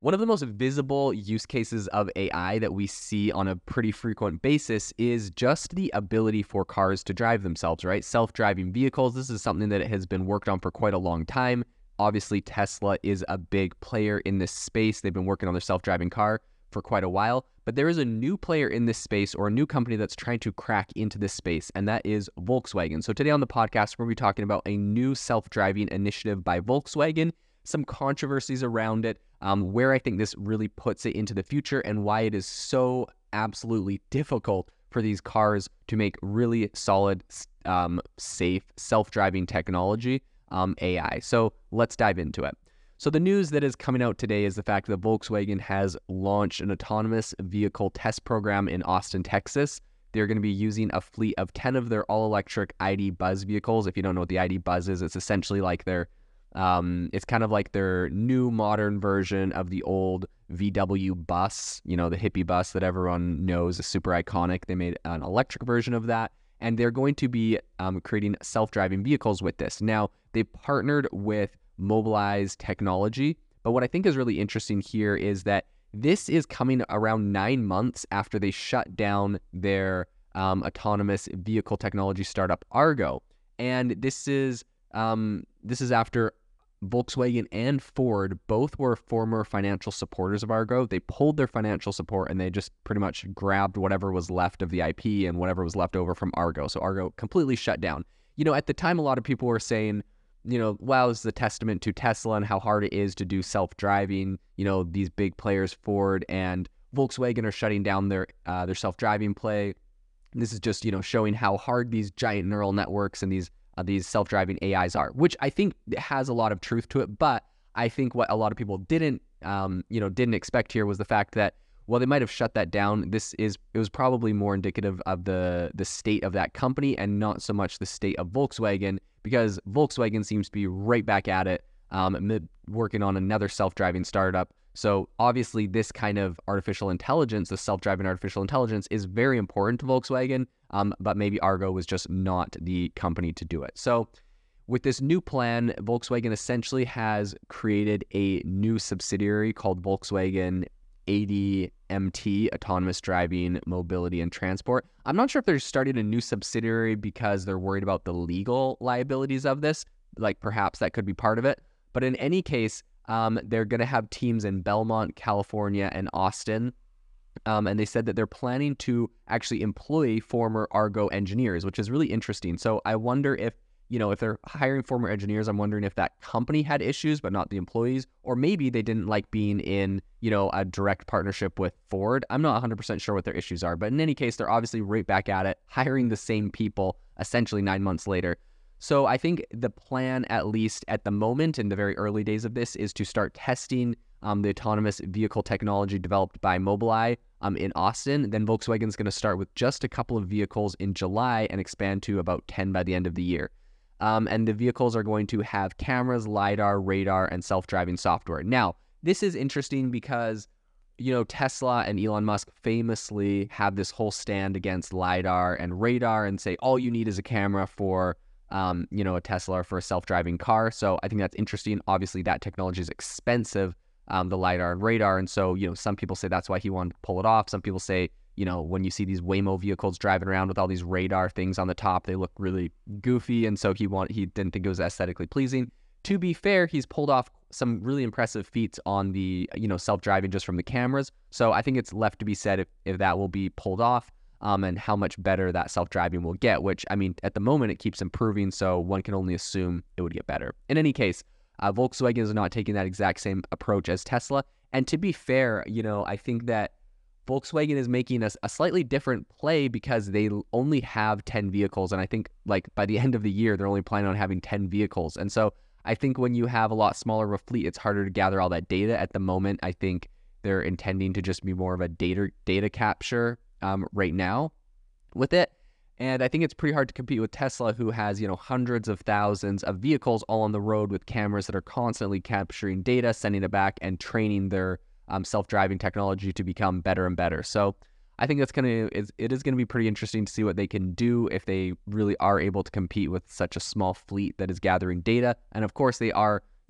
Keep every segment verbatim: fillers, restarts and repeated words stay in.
One of the most visible use cases of A I that we see on a pretty frequent basis is just the ability for cars to drive themselves, right? Self-driving vehicles. This is something that has been worked on for quite a long time. Obviously, Tesla is a big player in this space. They've been working on their self-driving car for quite a while, but there is a new player in this space, or a new company that's trying to crack into this space, and that is Volkswagen. So today on the podcast, we're going to be talking about a new self-driving initiative by Volkswagen, some controversies around it, um, where I think this really puts it into the future, and why it is so absolutely difficult for these cars to make really solid, um, safe, self-driving technology, um, A I. So let's dive into it. So the news that is coming out today is the fact that Volkswagen has launched an autonomous vehicle test program in Austin, Texas. They're going to be using a fleet of ten of their all-electric I D. Buzz vehicles. If you don't know what the I D. Buzz is, it's essentially like their Um, it's kind of like their new modern version of the old V W bus, you know, the hippie bus that everyone knows is super iconic. They made an electric version of that, and they're going to be um, creating self-driving vehicles with this. Now, they partnered with Mobileye Technology, but what I think is really interesting here is that this is coming around nine months after they shut down their um, autonomous vehicle technology startup Argo, and this is um, this is after Volkswagen and Ford both were former financial supporters of Argo. They pulled their financial support and they just pretty much grabbed whatever was left of the I P and whatever was left over from Argo. So Argo completely shut down. You know, at the time, a lot of people were saying, you know, wow, this is a testament to Tesla and how hard it is to do self-driving. You know, these big players, Ford and Volkswagen, are shutting down their uh, their self-driving play. This is just, you know, showing how hard these giant neural networks and these Uh, these self-driving A Is are, which I think has a lot of truth to it. But I think what a lot of people didn't, um, you know, didn't expect here was the fact that, well, they might have shut that down. This is, it was probably more indicative of the the state of that company and not so much the state of Volkswagen, because Volkswagen seems to be right back at it, um, working on another self-driving startup. So obviously this kind of artificial intelligence, the self-driving artificial intelligence, is very important to Volkswagen, um, but maybe Argo was just not the company to do it. So with this new plan, Volkswagen essentially has created a new subsidiary called Volkswagen A D M T, Autonomous Driving, Mobility, and Transport. I'm not sure if they're starting a new subsidiary because they're worried about the legal liabilities of this. Like, perhaps that could be part of it. But in any case, Um, they're going to have teams in Belmont, California, and Austin. Um, and they said that they're planning to actually employ former Argo engineers, which is really interesting. So I wonder if, you know, if they're hiring former engineers, I'm wondering if that company had issues, but not the employees, or maybe they didn't like being in, you know, a direct partnership with Ford. I'm not one hundred percent sure what their issues are, but in any case, they're obviously right back at it, hiring the same people essentially nine months later. So I think the plan, at least at the moment, in the very early days of this, is to start testing um, the autonomous vehicle technology developed by Mobileye um, in Austin. Then Volkswagen's going to start with just a couple of vehicles in July and expand to about ten by the end of the year. Um, and the vehicles are going to have cameras, LiDAR, radar, and self-driving software. Now, this is interesting because, you know, Tesla and Elon Musk famously have this whole stand against LiDAR and radar and say all you need is a camera for Um, you know, a Tesla or for a self-driving car. So I think that's interesting. Obviously, that technology is expensive, um, the LiDAR and radar. And so, you know, some people say that's why he wanted to pull it off. Some people say, you know, when you see these Waymo vehicles driving around with all these radar things on the top, they look really goofy. And so he want, he didn't think it was aesthetically pleasing. To be fair, he's pulled off some really impressive feats on the, you know, self-driving just from the cameras. So I think it's left to be said if, if that will be pulled off. Um, and how much better that self-driving will get, which, I mean, at the moment, it keeps improving, so one can only assume it would get better. In any case, uh, Volkswagen is not taking that exact same approach as Tesla. And to be fair, you know, I think that Volkswagen is making a, a slightly different play because they only have ten vehicles. And I think, like, by the end of the year, they're only planning on having ten vehicles. And so I think when you have a lot smaller of a fleet, it's harder to gather all that data. At the moment, I think they're intending to just be more of a data data capture Um, right now with it. And I think it's pretty hard to compete with Tesla, who has, you know, hundreds of thousands of vehicles all on the road with cameras that are constantly capturing data, sending it back, and training their um, self-driving technology to become better and better. So I think that's going to, it is going to be pretty interesting to see what they can do if they really are able to compete with such a small fleet that is gathering data. And of course, they are,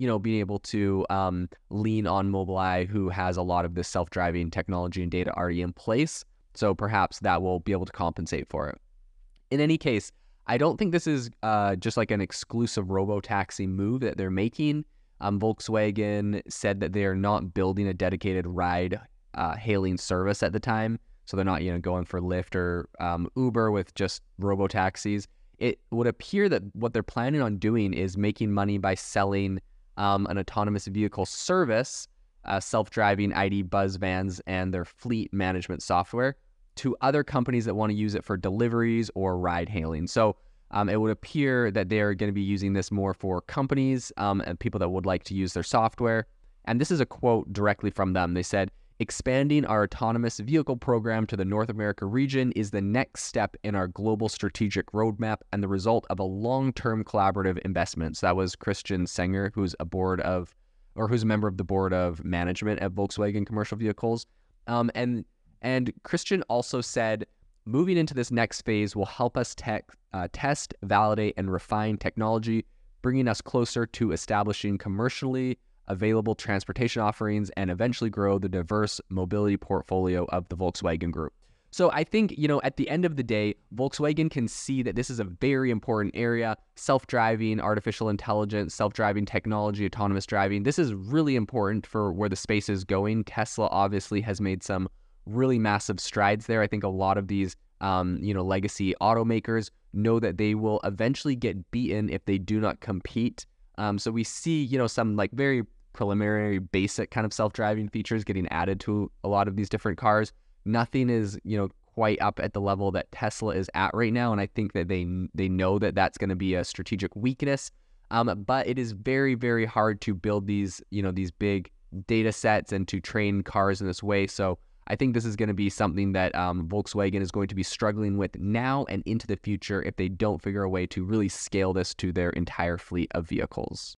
you know, being able to um, lean on Mobileye, who has a lot of this self-driving technology and data already in place. So perhaps that will be able to compensate for it. In any case, I don't think this is uh, just like an exclusive robo-taxi move that they're making. Um, Volkswagen said that they are not building a dedicated ride uh, hailing service at the time. So they're not, you know, going for Lyft or um, Uber with just robo-taxis. It would appear that what they're planning on doing is making money by selling um, an autonomous vehicle service, uh, self-driving I D Buzz vans, and their fleet management software to other companies that want to use it for deliveries or ride hailing. So um, it would appear that they are going to be using this more for companies um, and people that would like to use their software. And this is a quote directly from them. They said, "Expanding our autonomous vehicle program to the North America region is the next step in our global strategic roadmap and the result of a long-term collaborative investment." So that was Christian Senger, who's a board of, or who's a member of the board of management at Volkswagen Commercial Vehicles. Um, and And Christian also said, moving into this next phase will help us tech, uh, test, validate, and refine technology, bringing us closer to establishing commercially available transportation offerings and eventually grow the diverse mobility portfolio of the Volkswagen Group. So I think, you know, at the end of the day, Volkswagen can see that this is a very important area. Self-driving, artificial intelligence, self-driving technology, autonomous driving. This is really important for where the space is going. Tesla obviously has made some really massive strides there. I think a lot of these, um, you know, legacy automakers know that they will eventually get beaten if they do not compete. Um, so we see, you know, some like very preliminary, basic kind of self-driving features getting added to a lot of these different cars. Nothing is, you know, quite up at the level that Tesla is at right now, and I think that they they know that that's going to be a strategic weakness. Um, but it is very, very hard to build these, you know, these big data sets and to train cars in this way. So I think this is going to be something that um, Volkswagen is going to be struggling with now and into the future if they don't figure a way to really scale this to their entire fleet of vehicles.